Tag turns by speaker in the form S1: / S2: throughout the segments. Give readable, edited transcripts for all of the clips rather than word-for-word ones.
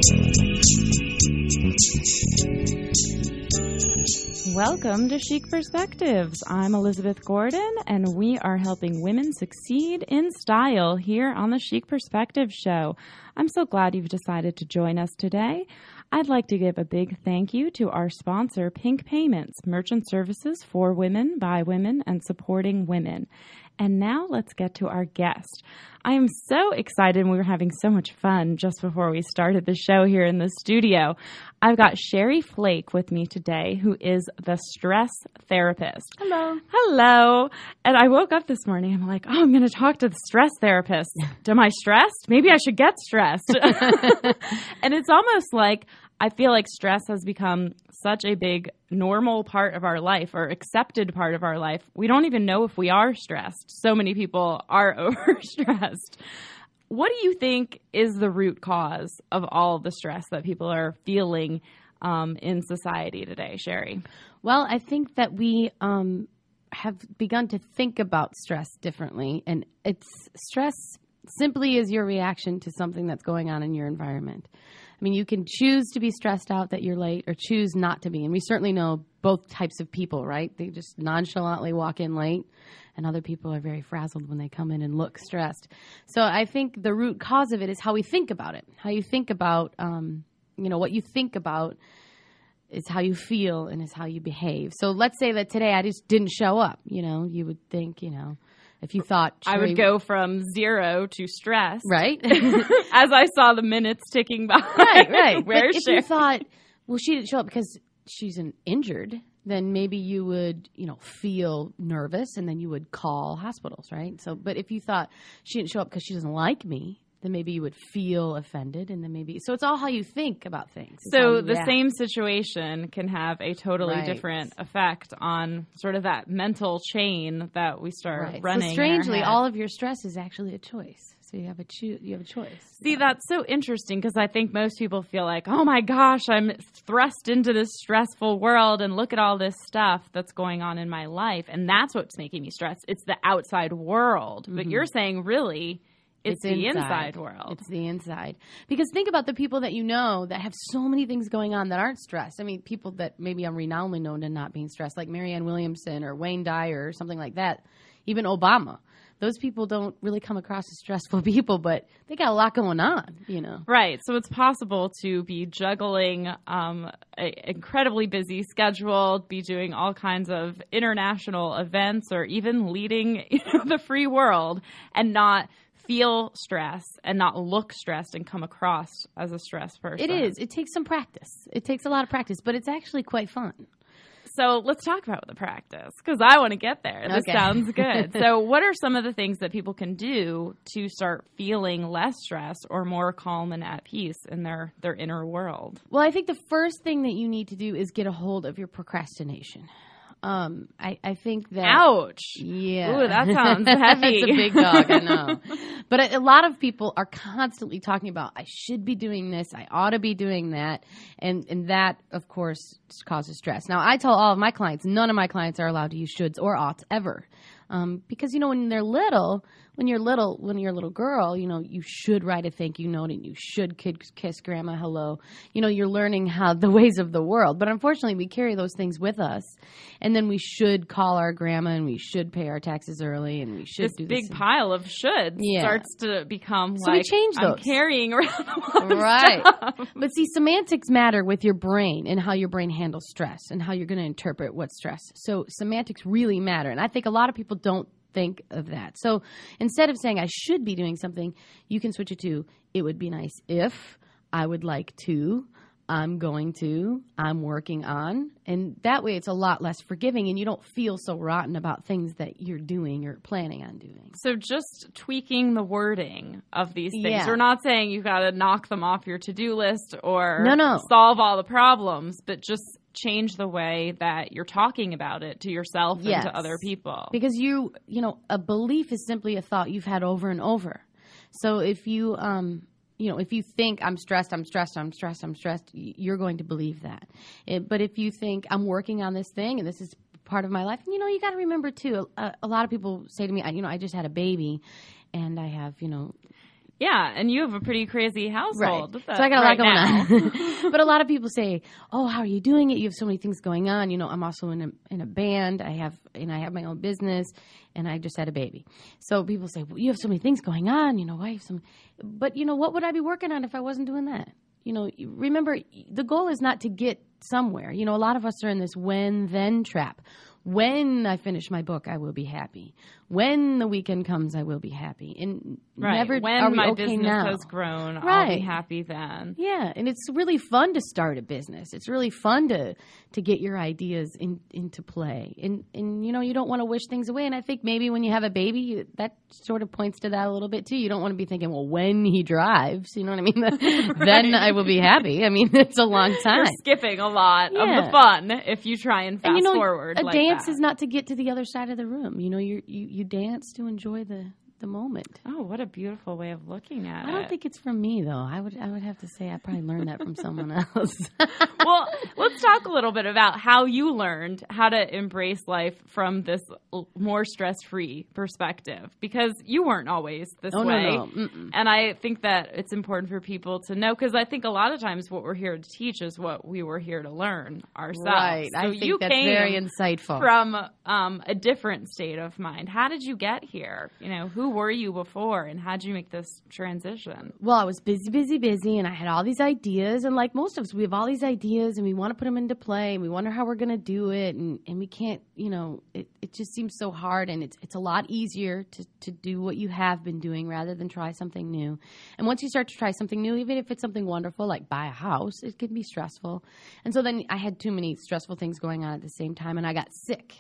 S1: Welcome to Chic Perspectives. I'm Elizabeth Gordon, and we are helping women succeed in style here on the Chic Perspectives show. I'm so glad you've decided to join us today. I'd like to give a big thank you to our sponsor, Pink Payments, merchant services for women, by women, and supporting women. And now let's get to our guest. I am so excited. We were having so much fun just before we started the show here in the studio. I've got Sherry Flake with me today, who is the stress therapist.
S2: Hello.
S1: Hello. And I woke up this morning. I'm like, I'm going to talk to the stress therapist. Am I stressed? Maybe I should get stressed. And it's almost like I feel like stress has become such a big normal part of our life or accepted part of our life. We don't even know if we are stressed. So many people are overstressed. What do you think is the root cause of all the stress that people are feeling in society today, Sherry?
S2: Well, I think that we have begun to think about stress differently. And stress simply is your reaction to something that's going on in your environment. I mean, you can choose to be stressed out that you're late or choose not to be. And we certainly know both types of people, right? They just nonchalantly walk in late, and other people are very frazzled when they come in and look stressed. So I think the root cause of it is how we think about it. How you think about, what you think about is how you feel and is how you behave. So let's say that today I just didn't show up. You would think, if you thought
S1: I would go from 0 to stress.
S2: Right.
S1: As I saw the minutes ticking by.
S2: Right.
S1: Where's
S2: if you thought, well, she didn't show up because she's injured, then maybe you would, feel nervous and then you would call hospitals, right? So, but if you thought she didn't show up because she doesn't like me, then maybe you would feel offended, and then so it's all how you think about things.
S1: So the same situation can have a totally different effect on sort of that mental chain that we start running.
S2: So strangely, all of your stress is actually a choice. So you have a choice.
S1: See, that's so interesting because I think most people feel like, oh my gosh, I'm thrust into this stressful world and look at all this stuff that's going on in my life. And that's what's making me stressed. It's the outside world. Mm-hmm. But you're saying really it's the inside world.
S2: It's the inside. Because think about the people that you know that have so many things going on that aren't stressed. I mean, people that maybe are renownedly known to not being stressed, like Marianne Williamson or Wayne Dyer or something like that. Even Obama. Those people don't really come across as stressful people, but they got a lot going on,
S1: Right. So it's possible to be juggling an incredibly busy schedule, be doing all kinds of international events, or even leading the free world and not feel stress and not look stressed and come across as a stressed person.
S2: It is. It takes some practice. It takes a lot of practice, but it's actually quite fun.
S1: So let's talk about the practice because I want to get there. This sounds good. So what are some of the things that people can do to start feeling less stressed or more calm and at peace in their inner world?
S2: Well, I think the first thing that you need to do is get a hold of your procrastination. I think that...
S1: Ouch.
S2: Yeah.
S1: Ooh, that sounds heavy.
S2: It's a big dog, I know. But a lot of people are constantly talking about, I should be doing this, I ought to be doing that. And that, of course, causes stress. Now, I tell all of my clients, none of my clients are allowed to use shoulds or oughts ever. Because, when you're a little girl, you should write a thank you note and you should kiss grandma hello. You're learning how the ways of the world. But unfortunately, we carry those things with us. And then we should call our grandma and we should pay our taxes early and we should do this.
S1: Big pile of shoulds starts to become
S2: so we change those.
S1: I'm carrying around a lot of stuff.
S2: But see, semantics matter with your brain and how your brain handles stress and how you're going to interpret what's stress. So semantics really matter. And I think a lot of people don't think of that. So instead of saying I should be doing something, you can switch it to it would be nice if, I would like to, I'm going to, I'm working on. And that way it's a lot less forgiving and you don't feel so rotten about things that you're doing or planning on doing.
S1: So just tweaking the wording of these things. Yeah. We're not saying you got to knock them off your to-do list or solve all the problems, but just change the way that you're talking about it to yourself and to other people.
S2: Because a belief is simply a thought you've had over and over. So if you if you think I'm stressed, you're going to believe that. But if you think I'm working on this thing and this is part of my life, you got to remember too, a lot of people say to me, I just had a baby and I have,
S1: Yeah, and you have a pretty crazy household.
S2: Right. So I got a lot going on. But a lot of people say, "Oh, how are you doing it? You have so many things going on." You know, I'm also in a band. I have my own business, and I just had a baby. So people say, "Well, you have so many things going on. You know, why you have some?" But you know, what would I be working on if I wasn't doing that? You know, remember, the goal is not to get somewhere. You know, a lot of us are in this when-then trap. When I finish my book, I will be happy. When the weekend comes, I will be happy. And never
S1: when
S2: are we
S1: my
S2: okay
S1: business
S2: now.
S1: has grown, I'll be happy then.
S2: Yeah, and it's really fun to start a business. It's really fun to get your ideas into play. And you know, you don't want to wish things away. And I think maybe when you have a baby, that sort of points to that a little bit too. You don't want to be thinking, well, when he drives, you know what I mean? Then I will be happy. I mean, it's a long time.
S1: You're skipping a lot of the fun if you try and fast forward.
S2: A
S1: like
S2: dance
S1: that.
S2: is not to get to the other side of the room. You know, you dance to enjoy the moment.
S1: Oh, what a beautiful way of looking at it.
S2: I don't think it's from me, though. I would have to say I probably learned that from someone else.
S1: Well, let's talk a little bit about how you learned how to embrace life from this more stress-free perspective, because you weren't always this way.
S2: No.
S1: And I think that it's important for people to know, because I think a lot of times what we're here to teach is what we were here to learn ourselves.
S2: Right.
S1: So
S2: I think
S1: you
S2: that's
S1: came
S2: very insightful.
S1: from a different state of mind. How did you get here? You know, who were you before, and how did you make this transition?
S2: Well, I was busy, and I had all these ideas. And like most of us, we have all these ideas, and we want to put them into play, and we wonder how we're going to do it, and we can't, you know, it just seems so hard, and it's a lot easier to do what you have been doing rather than try something new. And once you start to try something new, even if it's something wonderful, like buy a house, it can be stressful. And so then I had too many stressful things going on at the same time, and I got sick.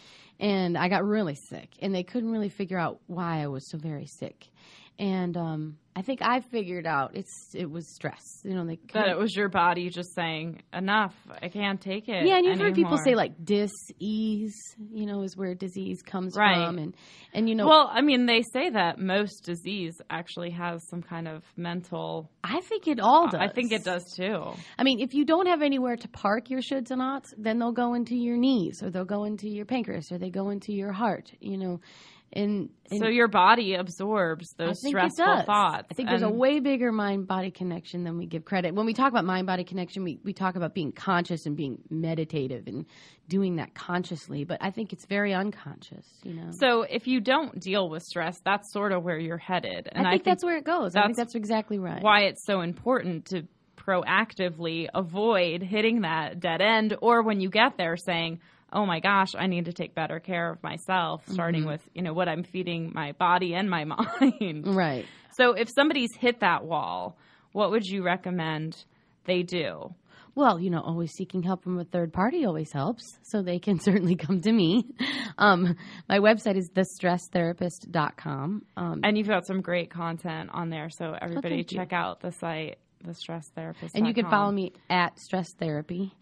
S2: And I got really sick, and they couldn't really figure out why I was so very sick. And I think I figured out it was stress. You know,
S1: that it was your body just saying, enough, I can't take it.
S2: Yeah, and you've
S1: anymore.
S2: heard people say like dis-ease, you know, is where disease comes from, and you know.
S1: Well, I mean, they say that most disease actually has some kind of mental.
S2: I think it all does.
S1: I think it does too.
S2: I mean, if you don't have anywhere to park your shoulds and oughts, then they'll go into your knees, or they'll go into your pancreas, or they go into your heart. You know. And
S1: so your body absorbs those stressful thoughts.
S2: I think there's a way bigger mind-body connection than we give credit. When we talk about mind-body connection, we talk about being conscious and being meditative and doing that consciously. But I think it's very unconscious, you know.
S1: So if you don't deal with stress, that's sort of where you're headed. And
S2: I think that's where it goes. I think that's exactly right.
S1: Why it's so important to proactively avoid hitting that dead end, or when you get there saying, oh my gosh, I need to take better care of myself, starting with, you know, what I'm feeding my body and my mind.
S2: Right.
S1: So if somebody's hit that wall, what would you recommend they do?
S2: Well, you know, always seeking help from a third party always helps, so they can certainly come to me. My website is thestresstherapist.com.
S1: And you've got some great content on there, so everybody check out the site. TheStressTherapist.com.
S2: And you can follow me at Stress Therapy.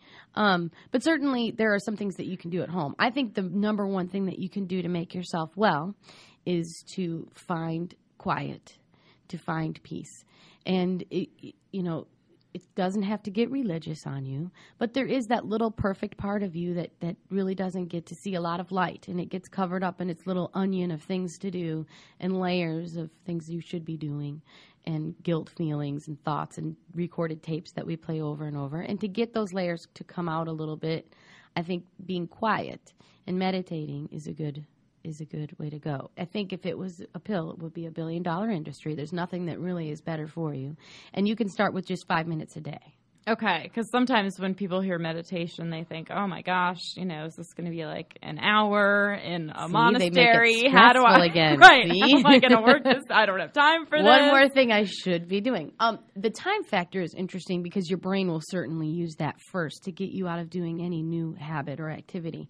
S2: But certainly there are some things that you can do at home. I think the number one thing that you can do to make yourself well is to find quiet, to find peace. And, it doesn't have to get religious on you, but there is that little perfect part of you that really doesn't get to see a lot of light, and it gets covered up in its little onion of things to do and layers of things you should be doing, and guilt feelings and thoughts and recorded tapes that we play over and over. And to get those layers to come out a little bit, I think being quiet and meditating is a good way to go. I think if it was a pill, it would be $1 billion industry. There's nothing that really is better for you. And you can start with just 5 minutes a day.
S1: Okay, because sometimes when people hear meditation, they think, oh my gosh, you know, is this going to be like an hour in a monastery?
S2: How do I again?
S1: Right. How am I going to work this? I don't have time for this.
S2: One more thing I should be doing. The time factor is interesting because your brain will certainly use that first to get you out of doing any new habit or activity.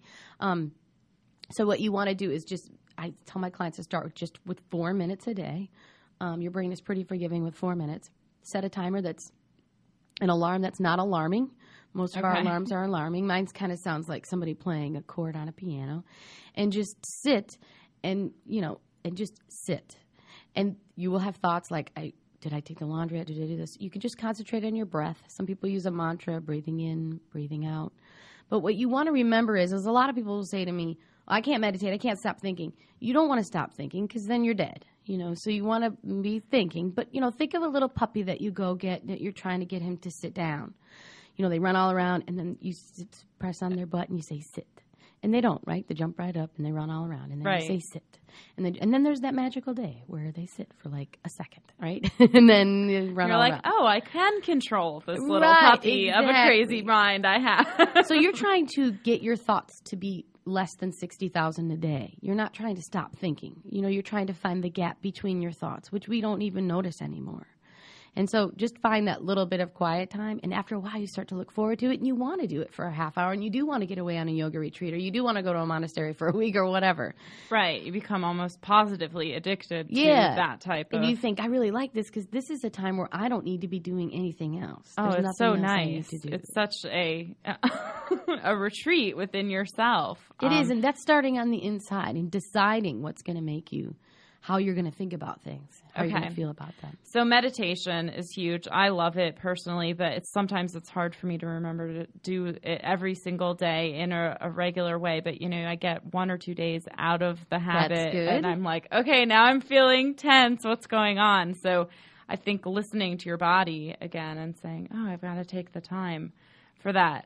S2: So what you want to do is I tell my clients to start with 4 minutes a day. Your brain is pretty forgiving with 4 minutes. Set a timer that's an alarm that's not alarming. Most of our alarms are alarming. Mine kind of sounds like somebody playing a chord on a piano. And just sit and just sit. And you will have thoughts like, did I take the laundry out? Did I do this? You can just concentrate on your breath. Some people use a mantra, breathing in, breathing out. But what you want to remember is a lot of people will say to me, I can't meditate. I can't stop thinking. You don't want to stop thinking because then you're dead. So you want to be thinking, but, think of a little puppy that you go get, that you're trying to get him to sit down. They run all around, and then you press on their butt and you say, sit. And they don't, right? They jump right up and they run all around, and then you say, sit. And then there's that magical day where they sit for like a second, right? And then they run all around.
S1: Oh, I can control this little puppy of a crazy mind I have.
S2: So you're trying to get your thoughts to be less than 60,000 a day. You're not trying to stop thinking. You're trying to find the gap between your thoughts, which we don't even notice anymore. And so just find that little bit of quiet time, and after a while you start to look forward to it, and you want to do it for a half hour, and you do want to get away on a yoga retreat, or you do want to go to a monastery for a week or whatever.
S1: Right. You become almost positively addicted to that type of...
S2: And you think, I really like this because this is a time where I don't need to be doing anything else.
S1: There's it's so nice. It's such a retreat within yourself.
S2: It is, and that's starting on the inside and deciding what's going to make you, how you're going to think about things, how you're going to feel about them.
S1: So meditation is huge. I love it personally, but sometimes it's hard for me to remember to do it every single day in a regular way. But, I get 1 or 2 days out of the habit.
S2: That's good.
S1: And I'm like, okay, now I'm feeling tense. What's going on? So I think listening to your body again and saying, oh, I've got to take the time for that.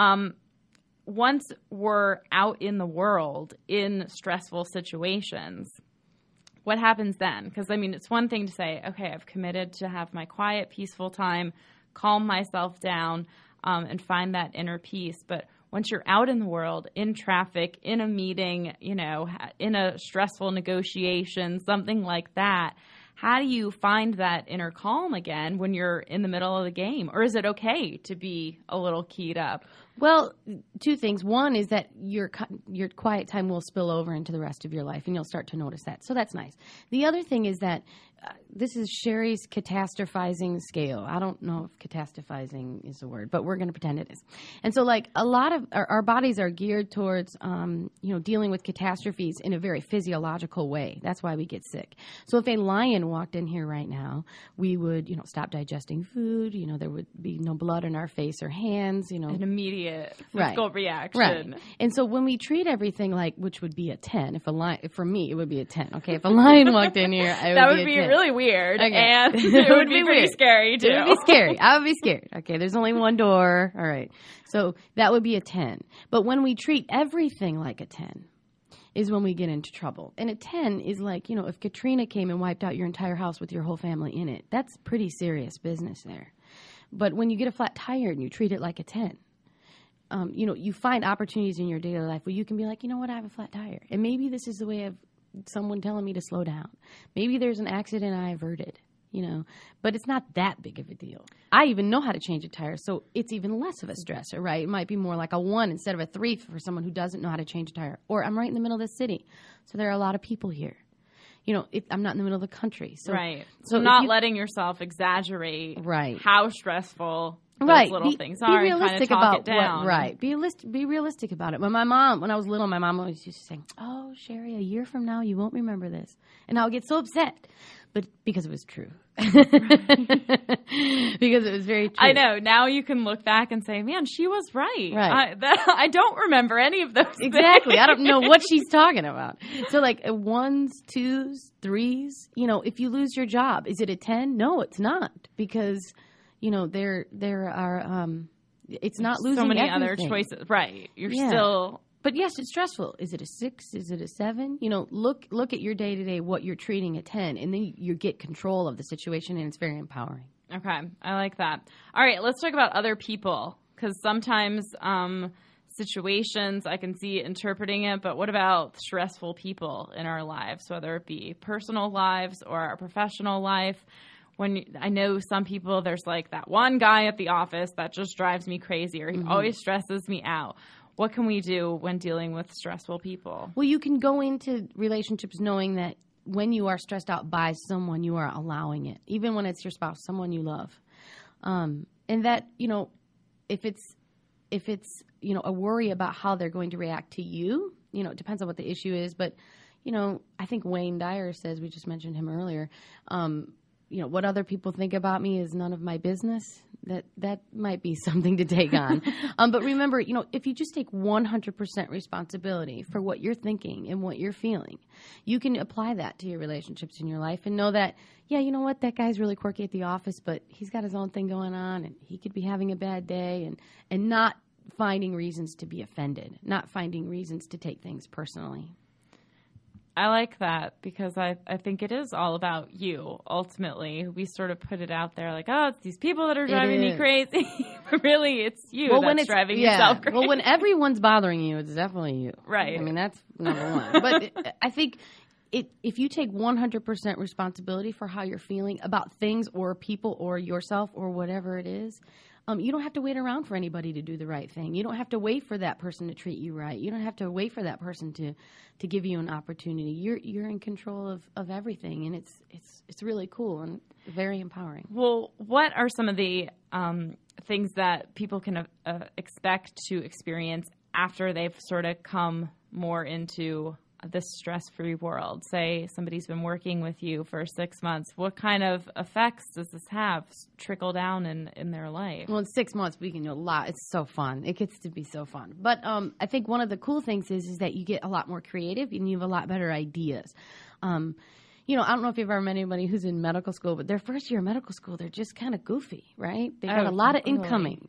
S1: Once we're out in the world in stressful situations, what happens then? Because, it's one thing to say, okay, I've committed to have my quiet, peaceful time, calm myself down, and find that inner peace. But once you're out in the world, in traffic, in a meeting, in a stressful negotiation, something like that, how do you find that inner calm again when you're in the middle of the game? Or is it okay to be a little keyed up?
S2: Well, 2 things. One is that your quiet time will spill over into the rest of your life, and you'll start to notice that. So that's nice. The other thing is that this is Sherry's catastrophizing scale. I don't know if catastrophizing is a word, but we're going to pretend it is. And so, a lot of our bodies are geared towards, dealing with catastrophes in a very physiological way. That's why we get sick. So if a lion walked in here right now, we would, stop digesting food. There would be no blood in our face or hands.
S1: An immediate physical reaction.
S2: Right. And so when we treat everything which would be a 10, for me, it would be a 10. Okay, if a lion walked in here,
S1: that would be really weird, and it would be pretty scary too.
S2: It would be scary. I would be scared. Okay, there's only one door. All right, so that would be a 10. But when we treat everything like a 10, is when we get into trouble. And a 10 is if Katrina came and wiped out your entire house with your whole family in it, that's pretty serious business there. But when you get a flat tire and you treat it like a 10, you find opportunities in your daily life where you can be like, I have a flat tire, and maybe this is the way of someone telling me to slow down. Maybe there's an accident I averted, but it's not that big of a deal. I even know how to change a tire, so it's even less of a stressor, right? It might be more like a 1 instead of a 3 for someone who doesn't know how to change a tire. Or I'm right in the middle of the city, so there are a lot of people here. I'm not in the middle of the country. So,
S1: right. So not letting yourself exaggerate how stressful those little things are.
S2: Be realistic
S1: about it.
S2: Be realistic about it. When I was little, my mom always used to say, "Oh, Sherry, a year from now, you won't remember this," and I would get so upset, but because it was true, because it was very true.
S1: I know. Now you can look back and say, "Man, she was right." I don't remember any of those.
S2: Exactly.
S1: Things.
S2: I don't know what she's talking about. So, 1s, 2s, 3s. If you lose your job, is it a 10? No, it's not, because there are it's not losing
S1: so many
S2: everything.
S1: Other choices, right? You're still,
S2: but yes, it's stressful. Is it a 6? Is it a 7? Look at your day to day, what you're treating a 10, and then you get control of the situation, and it's very empowering.
S1: Okay, I like that. All right, let's talk about other people, because sometimes situations I can see interpreting it, but what about stressful people in our lives, whether it be personal lives or our professional life? When I know some people, there's that one guy at the office that just drives me crazy, or he always stresses me out. What can we do when dealing with stressful people?
S2: Well, you can go into relationships knowing that when you are stressed out by someone, you are allowing it, even when it's your spouse, someone you love. And that, if it's a worry about how they're going to react to you, it depends on what the issue is. But, I think Wayne Dyer says, we just mentioned him earlier, what other people think about me is none of my business. that might be something to take on. But remember, if you just take 100% responsibility for what you're thinking and what you're feeling, you can apply that to your relationships in your life and know that, yeah, you know what, that guy's really quirky at the office, but he's got his own thing going on, and he could be having a bad day, and not finding reasons to be offended, not finding reasons to take things personally.
S1: I like that because I think it is all about you. Ultimately, we sort of put it out there like, oh, it's these people that are driving me crazy. But really, it's you that's driving yourself crazy.
S2: Well, when everyone's bothering you, it's definitely you.
S1: Right.
S2: I mean, that's number one. But I think if you take 100% responsibility for how you're feeling about things or people or yourself or whatever it is, you don't have to wait around for anybody to do the right thing. You don't have to wait for that person to treat you right. You don't have to wait for that person to give you an opportunity. You're in control of everything, and it's really cool and very empowering.
S1: Well, what are some of the things that people can expect to experience after they've sort of come more into this stress-free world? Say somebody's been working with you for 6 months. What kind of effects does this have trickle down in their life?
S2: Well, in 6 months, we can do a lot. It's so fun. It gets to be so fun. But I think one of the cool things is that you get a lot more creative and you have a lot better ideas. I don't know if you've ever met anybody who's in medical school, but their first year of medical school, they're just kind of goofy, right? They got a lot of incoming,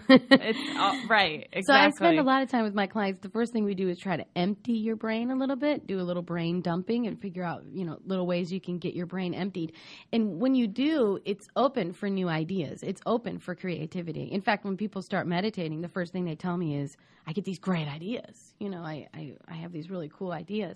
S1: It's right, exactly.
S2: So I spend a lot of time with my clients. The first thing we do is try to empty your brain a little bit, do a little brain dumping, and figure out, little ways you can get your brain emptied. And when you do, it's open for new ideas. It's open for creativity. In fact, when people start meditating, the first thing they tell me is, I get these great ideas. I have these really cool ideas.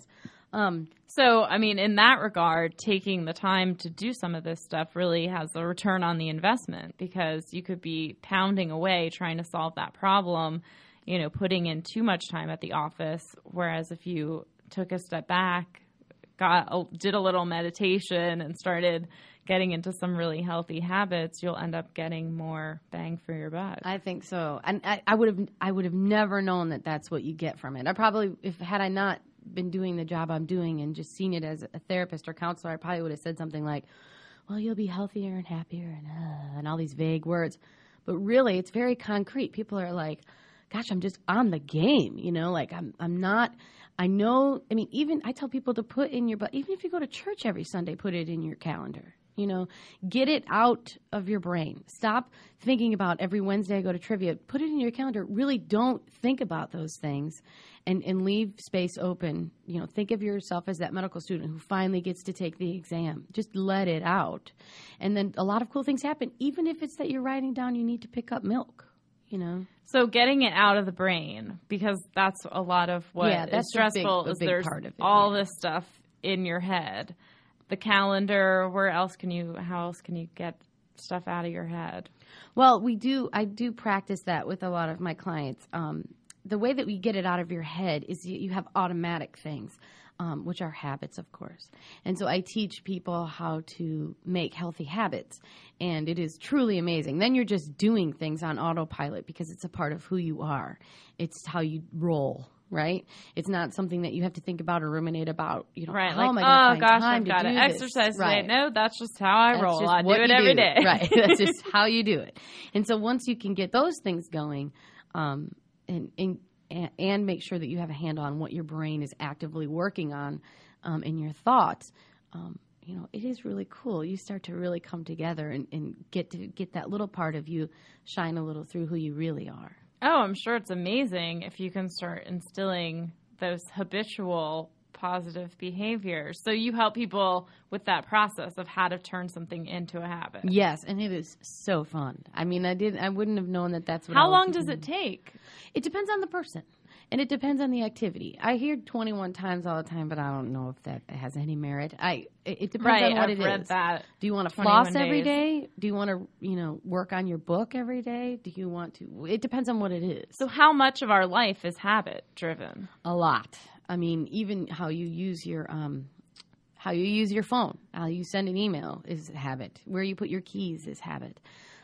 S1: So, I mean, in that regard, taking the time to do some of this stuff really has a return on the investment, because you could be pounding away trying to solve that problem, putting in too much time at the office. Whereas if you took a step back, did a little meditation and started getting into some really healthy habits, you'll end up getting more bang for your buck.
S2: I think so. And I would have never known that that's what you get from it. I probably, had I not been doing the job I'm doing and just seen it as a therapist or counselor, I probably would have said something like, well, you'll be healthier and happier and all these vague words. But really, it's very concrete. People are like, gosh, I'm just on the game, I'm not, I know, even I tell people to put in your, even if you go to church every Sunday, put it in your calendar. Get it out of your brain. Stop thinking about every Wednesday I go to trivia. Put it in your calendar. Really don't think about those things and leave space open. Think of yourself as that medical student who finally gets to take the exam. Just let it out. And then a lot of cool things happen, even if it's that you're writing down you need to pick up milk,
S1: So getting it out of the brain, because that's a lot of what is stressful, is there's part of it, all this stuff in your head. The calendar, how else can you get stuff out of your head?
S2: Well, I do practice that with a lot of my clients. The way that we get it out of your head is you have automatic things, which are habits, of course. And so I teach people how to make healthy habits, and it is truly amazing. Then you're just doing things on autopilot because it's a part of who you are. It's how you roll. Right? It's not something that you have to think about or ruminate about.
S1: Right.
S2: How am I
S1: going
S2: to find time
S1: I've got to exercise today.
S2: Right.
S1: No, that's just how I roll. I do it every day.
S2: Right. That's just how you do it. And so once you can get those things going, and make sure that you have a handle on what your brain is actively working on, in your thoughts, it is really cool. You start to really come together and get that little part of you shine a little through who you really are.
S1: Oh, I'm sure it's amazing if you can start instilling those habitual positive behaviors. So you help people with that process of how to turn something into a habit.
S2: Yes, and it is so fun. I wouldn't have known that that's what
S1: How long does it take?
S2: It depends on the person. And it depends on the activity. I hear 21 times all the time, but I don't know if that has any merit. It depends on what it is.
S1: I've read that.
S2: Do you want to floss every day? Do you want to, work on your book every day? Do you want to? It depends on what it is.
S1: So how much of our life is habit driven?
S2: A lot. Even how you use your phone, how you send an email is habit. Where you put your keys is habit.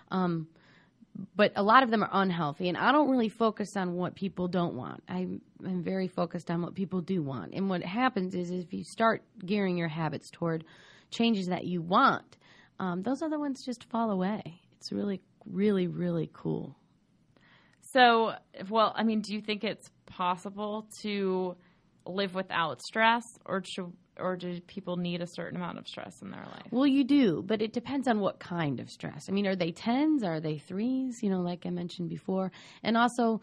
S2: But a lot of them are unhealthy, and I don't really focus on what people don't want. I'm very focused on what people do want. And what happens is if you start gearing your habits toward changes that you want, those other ones just fall away. It's really really, really cool.
S1: So, well, I mean, do you think it's possible to live without stress, or do people need a certain amount of stress in their life?
S2: Well, you do, but it depends on what kind of stress. I mean, are they 10s? Are they 3s? You know, like I mentioned before. And also,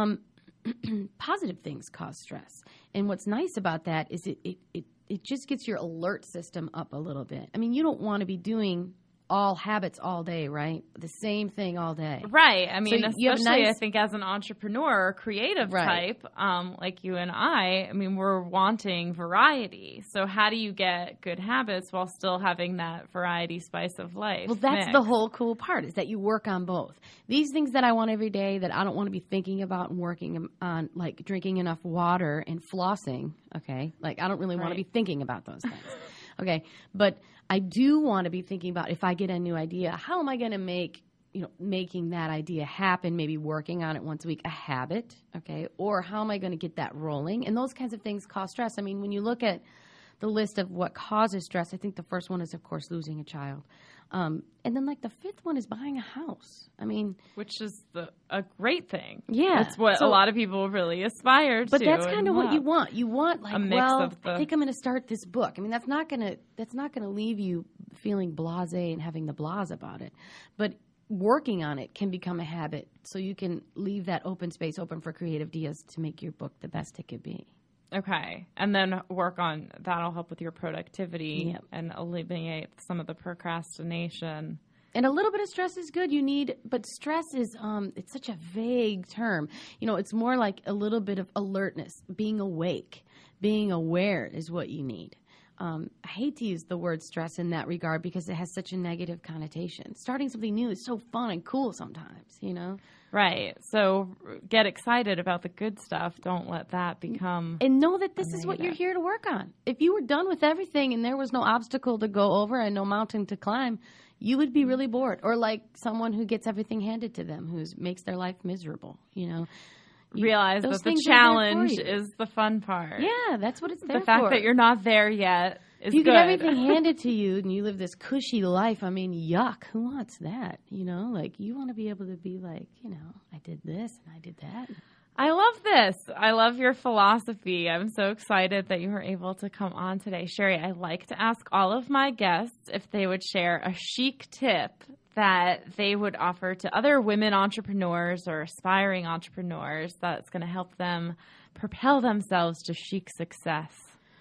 S2: positive things cause stress. And what's nice about that is it just gets your alert system up a little bit. I mean, you don't want to be doing all habits all day, right? The same thing all day.
S1: Right. I mean,
S2: So you have
S1: especially
S2: nice-
S1: I think as an entrepreneur or creative
S2: Right.
S1: type, like you and I mean, we're wanting variety. So how do you get good habits while still having that variety spice of life?
S2: Well, that's
S1: mix?
S2: the whole cool part, is that you work on both. These things that I want every day that I don't want to be thinking about and working on, like drinking enough water and flossing, okay? Like I don't really want to
S1: Right.
S2: be thinking about those things, okay? But I do want to be thinking about, if I get a new idea, how am I going to make, making that idea happen, maybe working on it once a week, a habit, okay? Or how am I going to get that rolling? And those kinds of things cause stress. I mean, when you look at the list of what causes stress, I think the first one is, of course, losing a child. And then, like, the fifth one is buying a house. I mean,
S1: Which is a great thing.
S2: Yeah.
S1: It's what
S2: So-
S1: a lot of people really aspire to.
S2: but that's kind
S1: and
S2: of what you
S1: love.
S2: want. You want, like,
S1: A mix
S2: well,
S1: of the-
S2: I think I'm going to start this book. I mean, that's not going to leave you feeling blasé and having the blahs about it. But working on it can become a habit, so you can leave that open space open for creative ideas to make your book the best it could be.
S1: Okay. And then work on that'll help with your productivity
S2: Yep.
S1: and eliminate some of the procrastination.
S2: And a little bit of stress is good. But stress is, it's such a vague term. It's more like a little bit of alertness, being awake, being aware is what you need. I hate to use the word stress in that regard because it has such a negative connotation. Starting something new is so fun and cool sometimes,
S1: Right. So get excited about the good stuff. Don't let that become.
S2: And know that this is what you're
S1: Negative.
S2: here to work on. If you were done with everything and there was no obstacle to go over and no mountain to climb, you would be really bored. Or like someone who gets everything handed to them, who makes their life miserable,
S1: Realize
S2: those
S1: that the
S2: things are there for
S1: challenge
S2: you.
S1: is the fun part.
S2: Yeah, that's what it's there
S1: The fact
S2: for.
S1: that you're not there yet is
S2: If you
S1: good.
S2: get everything handed to you and you live this cushy life, I mean, yuck. Who wants that? Like you want to be able to be like, I did this and I did that.
S1: I love this. I love your philosophy. I'm so excited that you were able to come on today. Sherry, I like to ask all of my guests if they would share a chic tip that they would offer to other women entrepreneurs or aspiring entrepreneurs that's going to help them propel themselves to chic success.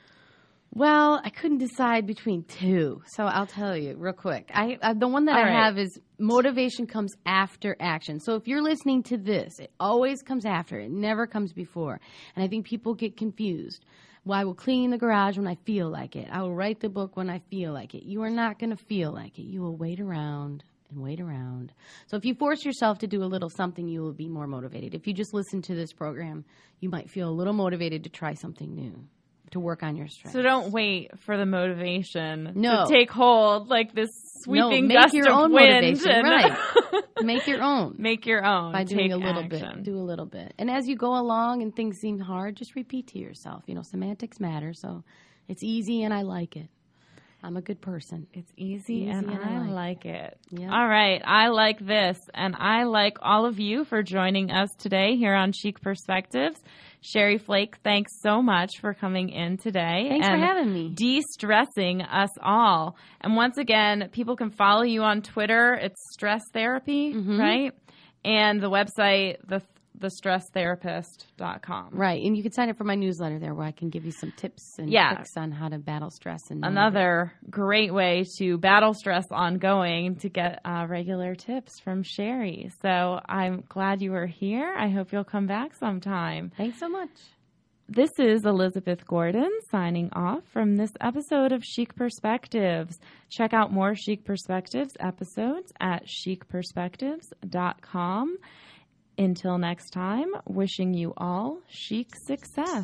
S2: Well, I couldn't decide between two, so I'll tell you real quick. The one that
S1: All
S2: I
S1: right.
S2: have is motivation comes after action. So if you're listening to this, it always comes after. It never comes before. And I think people get confused. Well, I will clean the garage when I feel like it. I will write the book when I feel like it. You are not going to feel like it. You will wait around and wait around. So if you force yourself to do a little something, you will be more motivated. If you just listen to this program, you might feel a little motivated to try something new, to work on your stress.
S1: So don't wait for the motivation
S2: No.
S1: to take hold like this sweeping
S2: make
S1: gust
S2: your
S1: of
S2: own
S1: wind.
S2: motivation,
S1: and
S2: right. Make your own.
S1: Make your own.
S2: By doing
S1: Take
S2: a little
S1: action.
S2: bit. Do a little bit. And as you go along and things seem hard, just repeat to yourself. Semantics matter, so it's easy and I like it. I'm a good person.
S1: It's easy and I like it.
S2: Yeah.
S1: All right. I like this. And I like all of you for joining us today here on Chic Perspectives. Sherry Flake, thanks so much for coming in today.
S2: Thanks
S1: and
S2: for having me.
S1: de-stressing us all. And once again, people can follow you on Twitter. It's Stress Therapy, right? And the website, thestresstherapist.com.
S2: Right. And you can sign up for my newsletter there where I can give you some tips and tricks on how to battle stress. And
S1: Another great way to battle stress ongoing to get regular tips from Sherry. So I'm glad you were here. I hope you'll come back sometime.
S2: Thanks so much.
S1: This is Elizabeth Gordon signing off from this episode of Chic Perspectives. Check out more Chic Perspectives episodes at chicperspectives.com. Until next time, wishing you all chic success.